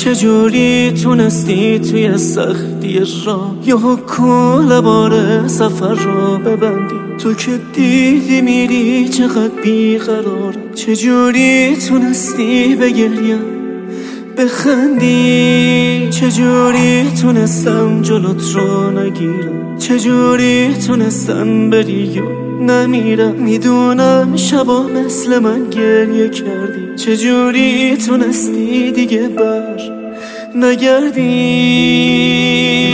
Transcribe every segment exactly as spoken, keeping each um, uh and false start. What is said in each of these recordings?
چجوری تونستی توی سختی راه یا کل بار سفر را ببندی؟ تو که دیدی میری چقدر بیقرارم، چجوری تونستی بگریم بخندی؟ چجوری تونستم جلوت رو نگیرم؟ چجوری تونستم بری و نمیرم؟ میدونم شبا مثل من گریه کردی، چجوری تونستی دیگه بر نگردی؟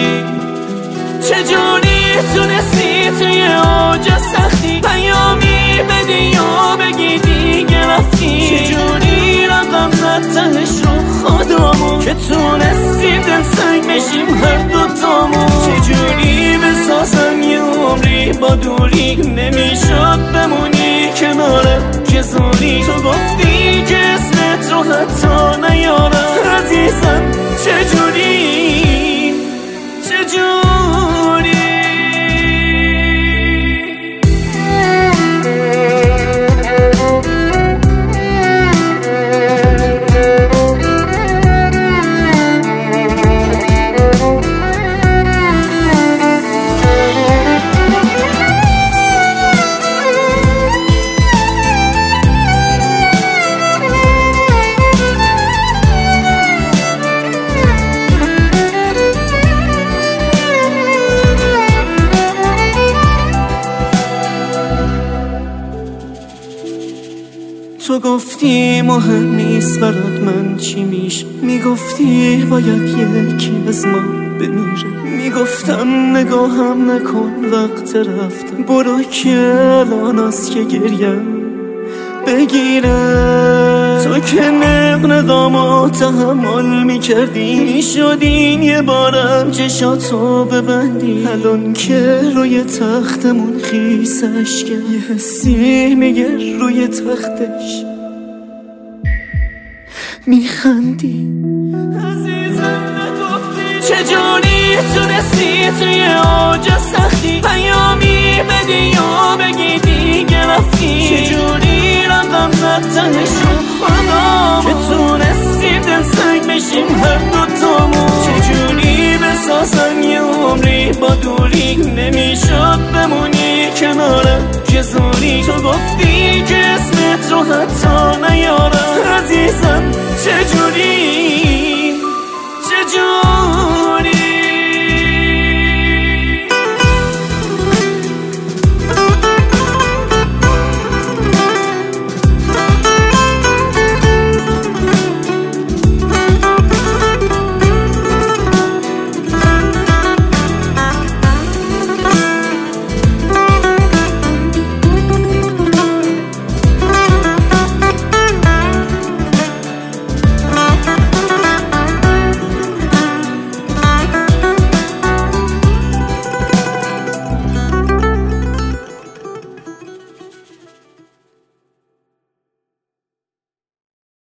چجوری تونستی توی اوج سختی پیامی بدی یا بگی دیگه رفتی؟ چجوری رقم زد تهش رو خودمون که تونستیم دل سنگ بشیم هر دوتامون؟ چجوری بسازم یه عمری با دوری نمیشد بمونی کنارم که زوری؟ تو گفتی که اسمت رو حتی نیارم عزیزم، چجوری چجوری تو گفتی مهم نیست برات من چی میشه، میگفتی باید یکی از ما بمیره، میگفتم نگاهم نکن وقت رفتم، برو که الان است که گریم بگیره. تو که نقنقامو تحمل میکردی، میشدین یه بارم چشاتو ببندی، الان که روی تختمون خیسش کرد یه حسی میگه روی تختش میخندی. عزیزم نگفتی چجوری تونستی توی اوج سختی پیامی بدی یا بگی دیگه رفتی؟ چجوری رقم زد تهش رو خودمون که تونستیم دل سنگ بشیم هر دوتامون؟ چجوری بسازم یه عمری با دوری نمیشد بمونی کنارم که زوری؟ تو گفتی که اسمت رو حتی